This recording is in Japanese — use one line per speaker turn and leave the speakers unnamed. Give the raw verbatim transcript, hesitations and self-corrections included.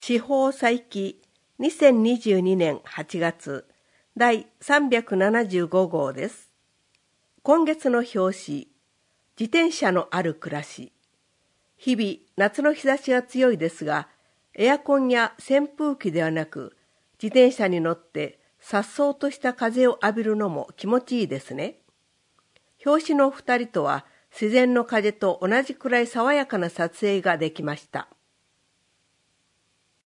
司法再起にせんにじゅうにねんはちがつだいさんびゃくななじゅうごごうです。今月の表紙、自転車のある暮らし。日々夏の日差しが強いですが、エアコンや扇風機ではなく、自転車に乗って颯爽とした風を浴びるのも気持ちいいですね。表紙の二人とは自然の風と同じくらい爽やかな撮影ができました。